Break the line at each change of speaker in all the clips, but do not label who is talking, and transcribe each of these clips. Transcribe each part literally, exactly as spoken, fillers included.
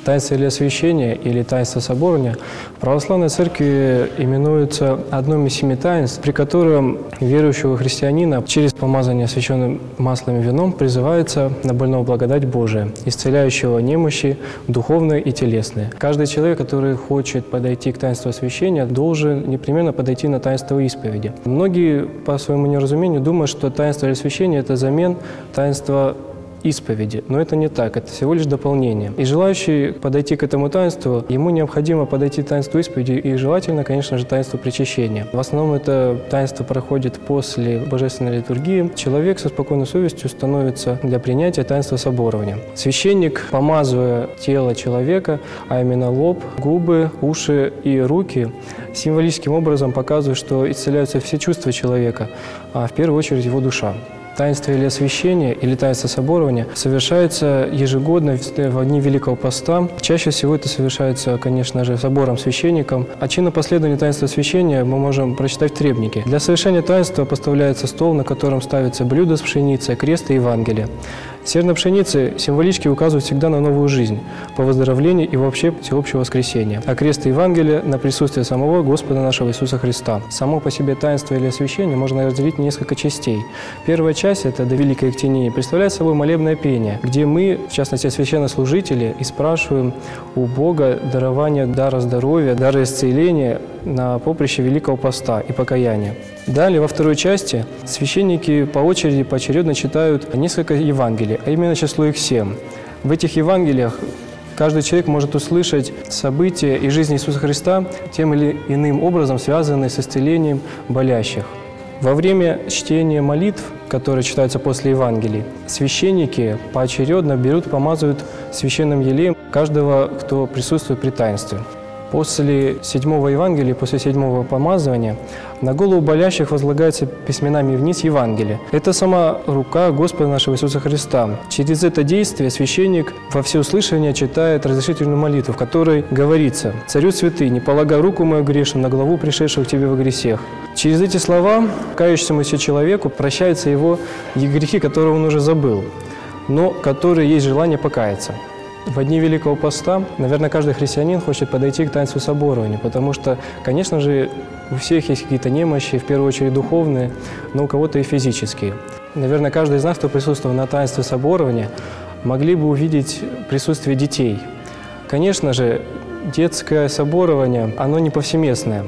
Таинство или освящение, или таинство соборования в православной церкви именуется одним из семи таинств, при котором верующего христианина через помазание освященным маслом и вином призывается на больного благодать Божия, исцеляющего немощи духовные и телесные. Каждый человек, который хочет подойти к таинству освящения, должен непременно подойти на таинство исповеди. Многие по своему неразумению думают, что таинство или освящение – это замен таинства исповеди. Но это не так, это всего лишь дополнение. И желающий подойти к этому таинству, ему необходимо подойти к таинству исповеди и желательно, конечно же, таинству причащения. В основном это таинство проходит после божественной литургии. Человек со спокойной совестью становится для принятия таинства соборования. Священник, помазывая тело человека, а именно лоб, губы, уши и руки, символическим образом показывает, что исцеляются все чувства человека, а в первую очередь его душа. Таинство или освящение, или таинство соборования совершается ежегодно в дни Великого Поста. Чаще всего это совершается, конечно же, собором-священником. А чинопоследование таинства освящения мы можем прочитать в требнике. Для совершения таинства поставляется стол, на котором ставится блюдо с пшеницей, крест и Евангелие. Зерна пшеницы символически указывают всегда на новую жизнь, по выздоровлению и вообще всеобщего воскресения, а крест и Евангелие – на присутствие самого Господа нашего Иисуса Христа. Само по себе таинство или освящение можно разделить на несколько частей. Первая часть – это до Великой Актинии, представляет собой молебное пение, где мы, в частности священнослужители, и спрашиваем у Бога дарование дара здоровья, дара исцеления на поприще Великого Поста и покаяния. Далее, во второй части, священники по очереди, поочередно читают несколько Евангелий, а именно число их семь. В этих Евангелиях каждый человек может услышать события и жизнь Иисуса Христа тем или иным образом, связанные с исцелением болящих. Во время чтения молитв, которые читаются после Евангелий, священники поочередно берут, помазывают священным елеем каждого, кто присутствует при таинстве. После седьмого Евангелия, после седьмого помазывания, на голову болящих возлагается письменами вниз Евангелие. Это сама рука Господа нашего Иисуса Христа. Через это действие священник во всеуслышание читает разрешительную молитву, в которой говорится: «Царю святый, не полагай руку мою грешную на главу пришедшего к тебе во грехах». Через эти слова кающемуся человеку прощаются его грехи, которые он уже забыл, но которые есть желание покаяться. В дни Великого Поста, наверное, каждый христианин хочет подойти к таинству соборования, потому что, конечно же, у всех есть какие-то немощи, в первую очередь духовные, но у кого-то и физические. Наверное, каждый из нас, кто присутствовал на таинстве соборования, могли бы увидеть присутствие детей. Конечно же, детское соборование, оно не повсеместное.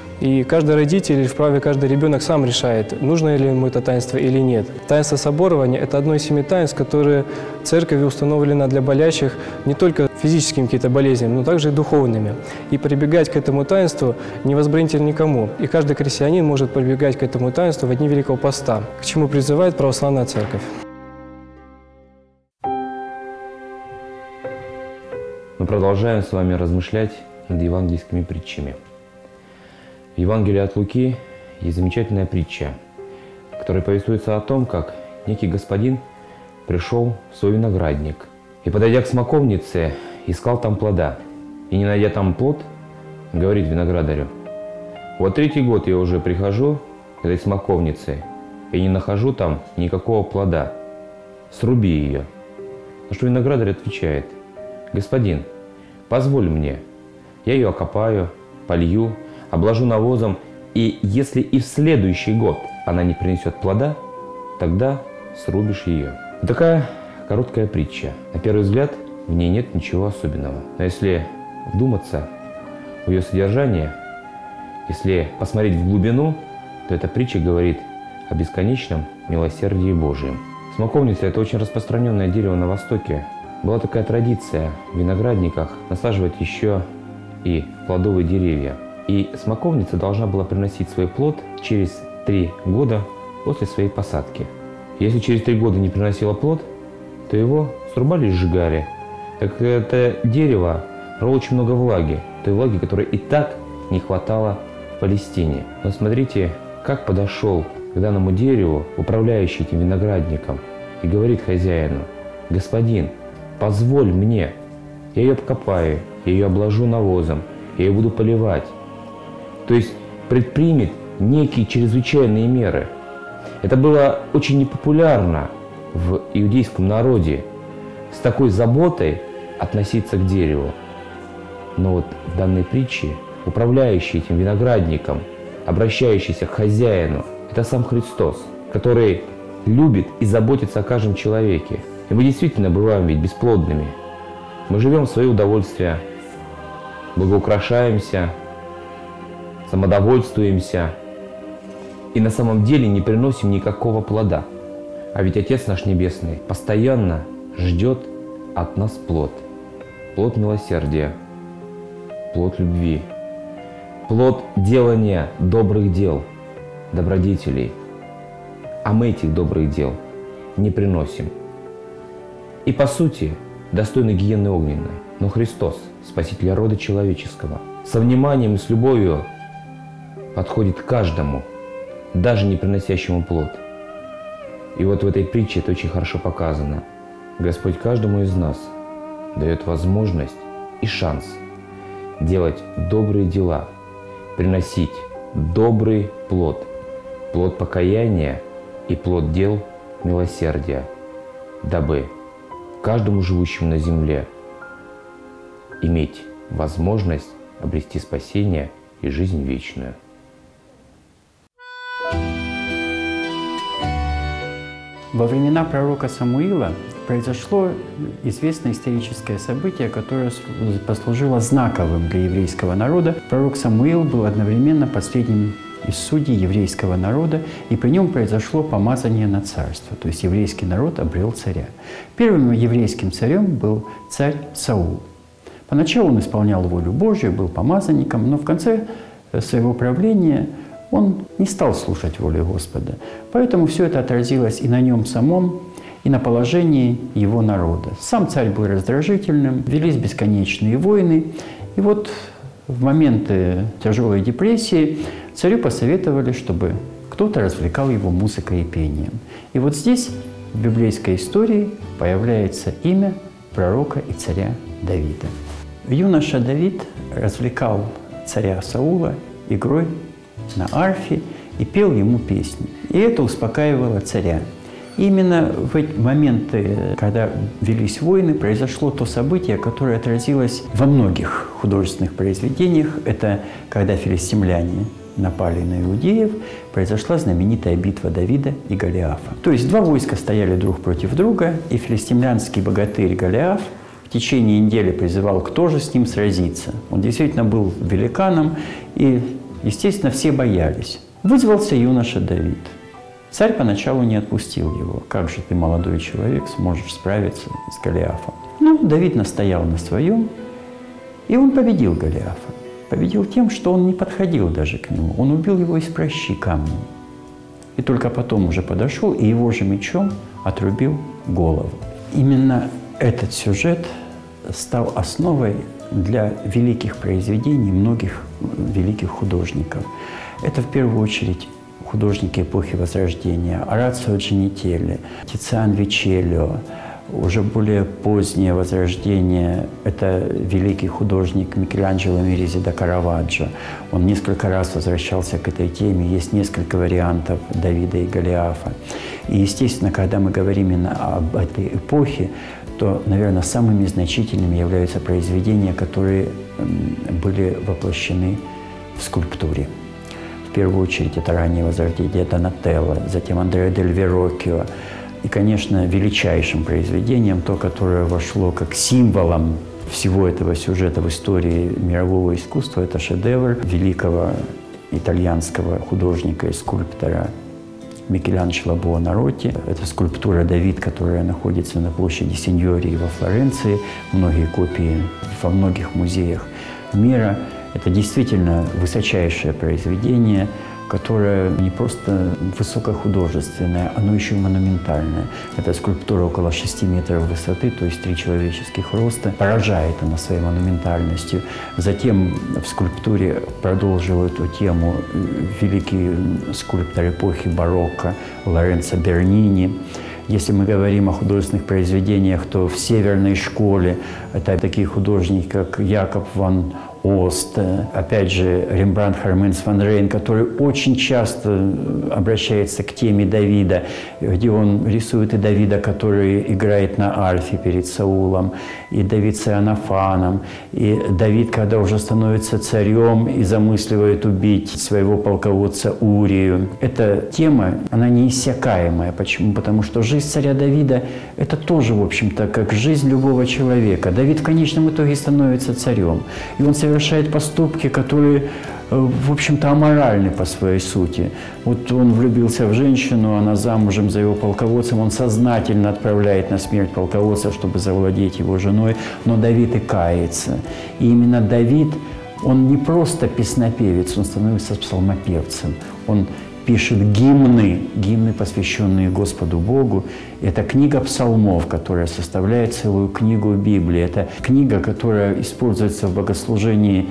И каждый родитель или вправе каждый ребенок сам решает, нужно ли ему это таинство или нет. Таинство соборования – это одно из семи таинств, которые церковью установлено для болящих не только физическими какими-то болезнями, но также и духовными. И прибегать к этому таинству не возбранитель никому. И каждый христианин может прибегать к этому таинству в дни Великого Поста, к чему призывает православная церковь.
Мы продолжаем с вами размышлять над евангельскими притчами. В Евангелии от Луки есть замечательная притча, в которой повествуется о том, как некий господин пришел в свой виноградник и, подойдя к смоковнице, искал там плода. И, не найдя там плод, говорит виноградарю: «Вот третий год я уже прихожу к этой смоковнице и не нахожу там никакого плода. Сруби ее». На что виноградарь отвечает: «Господин, позволь мне, я ее окопаю, полью, обложу навозом, и если и в следующий год она не принесет плода, тогда срубишь ее». Вот такая короткая притча. На первый взгляд в ней нет ничего особенного. Но если вдуматься в ее содержание, если посмотреть в глубину, то эта притча говорит о бесконечном милосердии Божьем. Смоковница – это очень распространенное дерево на Востоке. Была такая традиция в виноградниках насаживать еще и плодовые деревья. И смоковница должна была приносить свой плод через три года после своей посадки. Если через три года не приносила плод, то его срубали и сжигали. Так это дерево брало очень много влаги, той влаги, которой и так не хватало в Палестине. Но смотрите, как подошел к данному дереву управляющий этим виноградником и говорит хозяину: «Господин, позволь мне, я ее покопаю, я ее обложу навозом, я ее буду поливать». То есть предпримет некие чрезвычайные меры. Это было очень непопулярно в иудейском народе с такой заботой относиться к дереву. Но вот в данной притче управляющий этим виноградником, обращающийся к хозяину, это сам Христос, который любит и заботится о каждом человеке. И мы действительно бываем ведь бесплодными. Мы живем в свое удовольствие, благоукрашаемся, самодовольствуемся и на самом деле не приносим никакого плода. А ведь Отец наш Небесный постоянно ждет от нас плод. Плод милосердия, плод любви, плод делания добрых дел, добродетелей. А мы этих добрых дел не приносим. И по сути достойны гиены огненной. Но Христос, Спаситель рода человеческого, со вниманием и с любовью подходит к каждому, даже не приносящему плод. И вот в этой притче это очень хорошо показано. Господь каждому из нас дает возможность и шанс делать добрые дела, приносить добрый плод, плод покаяния и плод дел милосердия, дабы каждому живущему на земле иметь возможность обрести спасение и жизнь вечную.
Во времена пророка Самуила произошло известное историческое событие, которое послужило знаковым для еврейского народа. Пророк Самуил был одновременно последним из судей еврейского народа, и при нем произошло помазание на царство, то есть еврейский народ обрел царя. Первым еврейским царем был царь Саул. Поначалу он исполнял волю Божию, был помазанником, но в конце своего правления он не стал слушать волю Господа. Поэтому все это отразилось и на нем самом, и на положении его народа. Сам царь был раздражительным, велись бесконечные войны. И вот в моменты тяжелой депрессии царю посоветовали, чтобы кто-то развлекал его музыкой и пением. И вот здесь в библейской истории появляется имя пророка и царя Давида. Юноша Давид развлекал царя Саула игрой на арфе и пел ему песни. И это успокаивало царя. И именно в эти моменты, когда велись войны, произошло то событие, которое отразилось во многих художественных произведениях. Это когда филистимляне напали на иудеев, произошла знаменитая битва Давида и Голиафа. То есть два войска стояли друг против друга, и филистимлянский богатырь Голиаф в течение недели призывал, кто же с ним сразится. Он действительно был великаном, и, естественно, все боялись. Вызвался юноша Давид. Царь поначалу не отпустил его. Как же ты, молодой человек, сможешь справиться с Голиафом? Ну, Давид настоял на своем, и он победил Голиафа. Победил тем, что он не подходил даже к нему. Он убил его из пращи камнем. И только потом уже подошел и его же мечом отрубил голову. Именно этот сюжет стал основой для великих произведений многих великих художников. Это в первую очередь художники эпохи Возрождения: Орацио Джинителли, Тициан Вичеллио. Уже более позднее Возрождение – это великий художник Микеланджело Мерези да Караваджо. Он несколько раз возвращался к этой теме, есть несколько вариантов Давида и Голиафа. И, естественно, когда мы говорим именно об этой эпохе, то, наверное, самыми значительными являются произведения, которые были воплощены в скульптуре. В первую очередь это раннее Возрождение Донателло, затем Андреа дель Верроккио. И, конечно, величайшим произведением, то, которое вошло как символом всего этого сюжета в истории мирового искусства, это шедевр великого итальянского художника и скульптора Микеланджело Буонаротти. Это скульптура «Давид», которая находится на площади Синьории во Флоренции. Многие копии во многих музеях мира. Это действительно высочайшее произведение, которое не просто высокохудожественное, оно еще и монументальное. Эта скульптура около шести метров высоты, то есть три человеческих роста. Поражает она своей монументальностью. Затем в скульптуре продолжил эту тему великий скульптор эпохи барокко Лоренцо Бернини. Если мы говорим о художественных произведениях, то в Северной школе это такие художники, как Якоб ван Ост, опять же, Рембрандт Харменс ван Рейн, который очень часто обращается к теме Давида, где он рисует и Давида, который играет на арфе перед Саулом, и Давид с Иоаннафаном, и Давид, когда уже становится царем и замысливает убить своего полководца Урию. Эта тема, она неиссякаемая. Почему? Потому что жизнь царя Давида – это тоже, в общем-то, как жизнь любого человека. Давид в конечном итоге становится царем, и он совершает поступки, которые, в общем-то, аморальны по своей сути. Вот он влюбился в женщину, она замужем за его полководцем, он сознательно отправляет на смерть полководца, чтобы завладеть его женой, но Давид и кается. И именно Давид, он не просто песнопевец, он становится псалмопевцем. Он пишет гимны, гимны, посвященные Господу Богу. Это книга псалмов, которая составляет целую книгу Библии. Это книга, которая используется в богослужении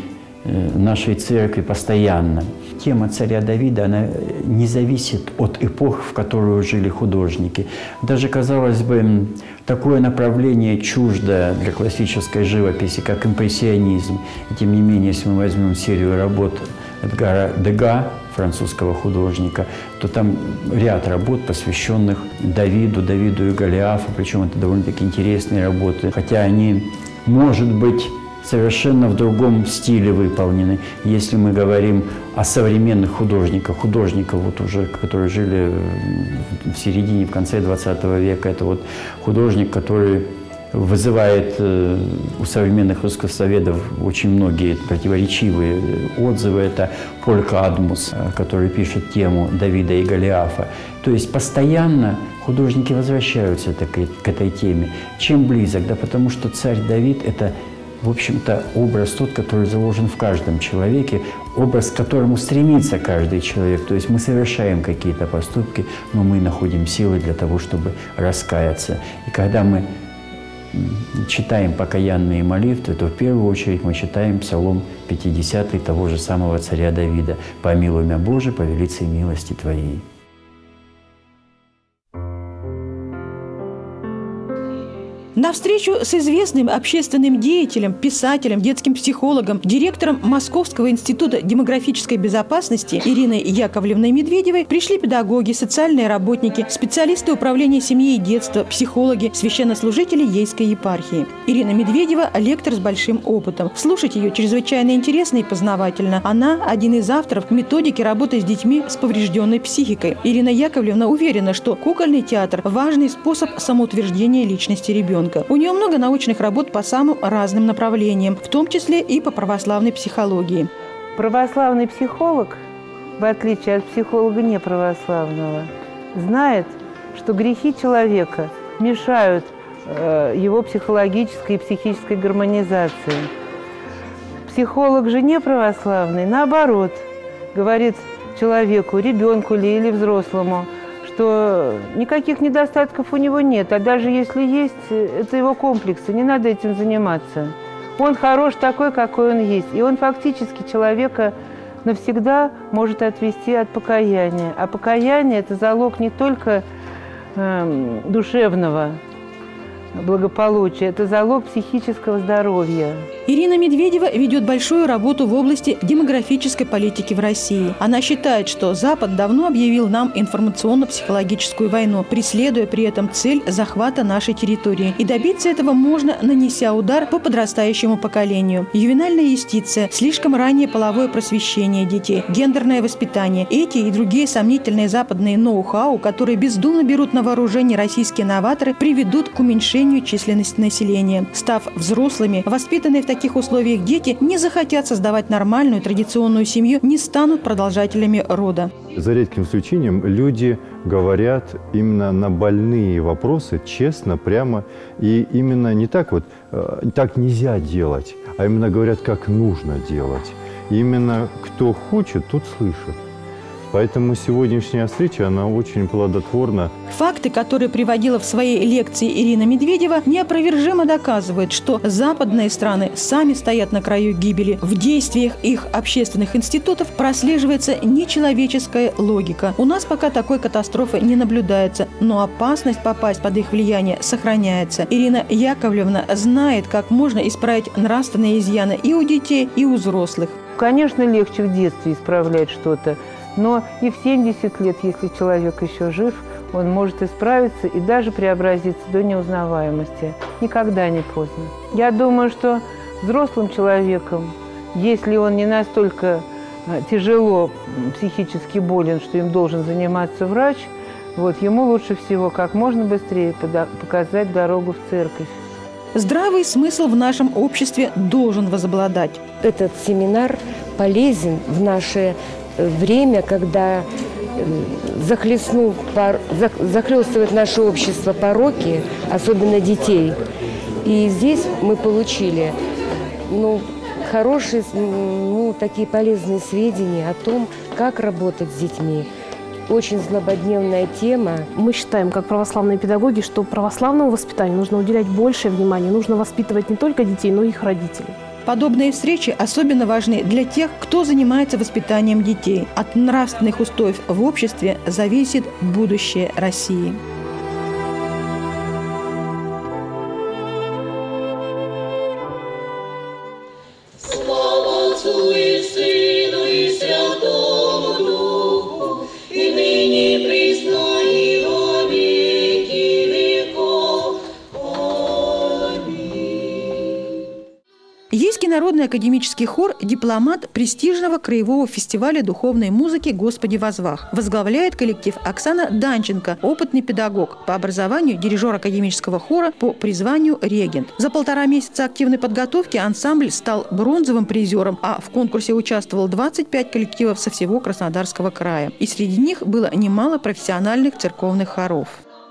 нашей церкви постоянно. Тема царя Давида, она не зависит от эпох, в которую жили художники. Даже, казалось бы, такое направление чуждо для классической живописи, как импрессионизм. И тем не менее, если мы возьмем серию работ Эдгара Дега, французского художника, то там ряд работ, посвященных Давиду, Давиду и Голиафу, причем это довольно-таки интересные работы, хотя они, может быть, совершенно в другом стиле выполнены. Если мы говорим о современных художниках, художников, вот уже, которые жили в середине, в конце двадцатого века, это вот художник, который вызывает у современных искусствоведов очень многие противоречивые отзывы. Это Поль Кадмус, который пишет тему Давида и Голиафа. То есть постоянно художники возвращаются к этой теме. Чем близок? Да потому что царь Давид – это, в общем-то, образ тот, который заложен в каждом человеке, образ, к которому стремится каждый человек. То есть мы совершаем какие-то поступки, но мы находим силы для того, чтобы раскаяться. И когда мы читаем покаянные молитвы, то в первую очередь мы читаем Псалом пятидесятый того же самого царя Давида: «Помилуй меня, Боже, по велицей милости Твоей».
На встречу с известным общественным деятелем, писателем, детским психологом, директором Московского института демографической безопасности Ириной Яковлевной Медведевой пришли педагоги, социальные работники, специалисты управления семьи и детства, психологи, священнослужители Ейской епархии. Ирина Медведева – лектор с большим опытом. Слушать ее чрезвычайно интересно и познавательно. Она – один из авторов методики работы с детьми с поврежденной психикой. Ирина Яковлевна уверена, что кукольный театр – важный способ самоутверждения личности ребенка. У нее много научных работ по самым разным направлениям, в том числе и по православной психологии.
Православный психолог, в отличие от психолога неправославного, знает, что грехи человека мешают э, его психологической и психической гармонизации. Психолог же неправославный, наоборот, говорит человеку, ребенку ли или взрослому, что никаких недостатков у него нет, а даже если есть, это его комплексы, не надо этим заниматься. Он хорош такой, какой он есть, и он фактически человека навсегда может отвести от покаяния. А покаяние – это залог не только э, душевного благополучия, это залог психического здоровья.
Ирина Медведева ведет большую работу в области демографической политики в России. Она считает, что Запад давно объявил нам информационно-психологическую войну, преследуя при этом цель захвата нашей территории. И добиться этого можно, нанеся удар по подрастающему поколению. Ювенальная юстиция, слишком раннее половое просвещение детей, гендерное воспитание. Эти и другие сомнительные западные ноу-хау, которые бездумно берут на вооружение российские новаторы, приведут к уменьшению численности населения. Став взрослыми, воспитанные в таких условиях дети не захотят создавать нормальную традиционную семью, не станут продолжателями рода.
За редким исключением люди говорят именно на больные вопросы, честно, прямо. И именно не так вот, так нельзя делать, а именно говорят, как нужно делать. И именно кто хочет, тот слышит. Поэтому сегодняшняя встреча, она очень плодотворна.
Факты, которые приводила в своей лекции Ирина Медведева, неопровержимо доказывают, что западные страны сами стоят на краю гибели. В действиях их общественных институтов прослеживается нечеловеческая логика. У нас пока такой катастрофы не наблюдается, но опасность попасть под их влияние сохраняется. Ирина Яковлевна знает, как можно исправить нравственные изъяны и у детей, и у взрослых.
Конечно, легче в детстве исправлять что-то, но и в семьдесят лет, если человек еще жив, он может исправиться и даже преобразиться до неузнаваемости. Никогда не поздно. Я думаю, что взрослым человеком, если он не настолько тяжело психически болен, что им должен заниматься врач, вот, ему лучше всего как можно быстрее показать дорогу в церковь.
Здравый смысл в нашем обществе должен возобладать.
Этот семинар полезен в наше время, когда захлестнул, захлестывает наше общество пороки, особенно детей. И здесь мы получили ну, хорошие, ну, такие полезные сведения о том, как работать с детьми. Очень злободневная тема.
Мы считаем, как православные педагоги, что православному воспитанию нужно уделять большее внимание. Нужно воспитывать не только детей, но и их родителей.
Подобные встречи особенно важны для тех, кто занимается воспитанием детей. От нравственных устоев в обществе зависит будущее России.
Слава Отцу и Сыну и Святому Духу, и ныне и присно и во веки веков.
Ейский народный академический хор – дипломат престижного краевого фестиваля духовной музыки «Господи возвах». Возглавляет коллектив Оксана Данченко, опытный педагог, по образованию дирижер академического хора, по призванию регент. За полтора месяца активной подготовки ансамбль стал бронзовым призером, а в конкурсе участвовало двадцать пять коллективов со всего Краснодарского края. И среди них было немало профессиональных церковных хоров.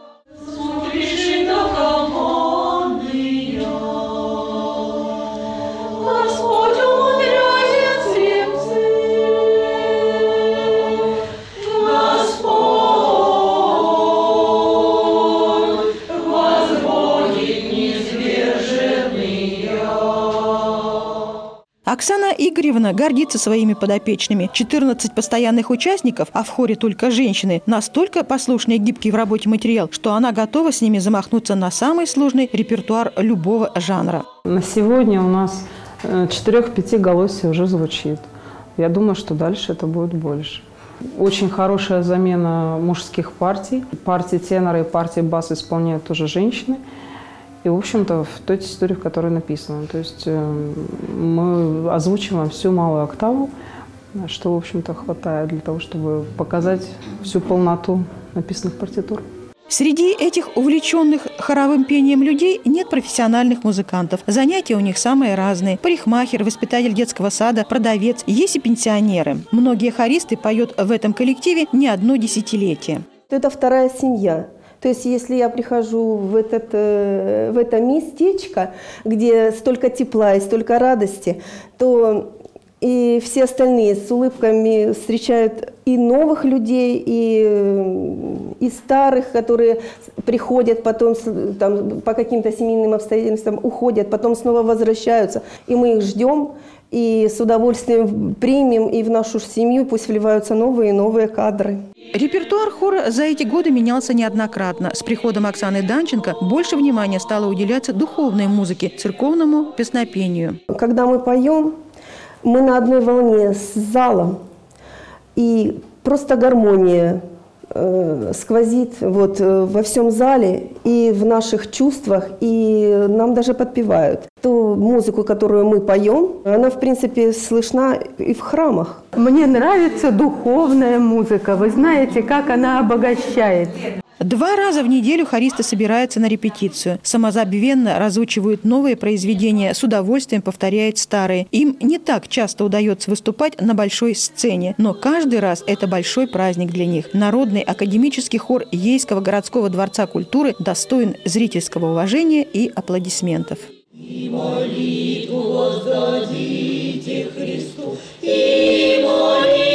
Оксана Игоревна гордится своими подопечными. четырнадцать постоянных участников, а в хоре только женщины, настолько послушный и гибкий в работе материал, что она готова с ними замахнуться на самый сложный репертуар любого жанра.
На сегодня у нас четырех-пятиголосие уже звучит. Я думаю, что дальше это будет больше. Очень хорошая замена мужских партий. Партии тенора и партии бас исполняют тоже женщины. И, в общем-то, в той истории, в которой написано. То есть э, мы озвучиваем всю малую октаву, что, в общем-то, хватает для того, чтобы показать всю полноту написанных партитур.
Среди этих увлеченных хоровым пением людей нет профессиональных музыкантов. Занятия у них самые разные. Парикмахер, воспитатель детского сада, продавец. Есть и пенсионеры. Многие хористы поют в этом коллективе не одно десятилетие.
Это вторая семья. То есть, если я прихожу в, этот, в это местечко, где столько тепла и столько радости, то и все остальные с улыбками встречают и новых людей, и, и старых, которые приходят потом там, по каким-то семейным обстоятельствам, уходят, потом снова возвращаются. И мы их ждем, и с удовольствием примем, и в нашу семью пусть вливаются новые и новые кадры.
Репертуар хора за эти годы менялся неоднократно. С приходом Оксаны Данченко больше внимания стало уделяться духовной музыке, церковному песнопению.
Когда мы поем, мы на одной волне с залом, и просто гармония э, сквозит вот, э, во всем зале и в наших чувствах, и нам даже подпевают. Ту музыку, которую мы поем, она, в принципе, слышна и в храмах.
Мне нравится духовная музыка. Вы знаете, как она обогащает.
Два раза в неделю хористы собираются на репетицию. Самозабвенно разучивают новые произведения, с удовольствием повторяют старые. Им не так часто удается выступать на большой сцене, но каждый раз это большой праздник для них. Народный академический хор Ейского городского дворца культуры достоин зрительского уважения и аплодисментов.
И молитву воздадите Христу, и молитву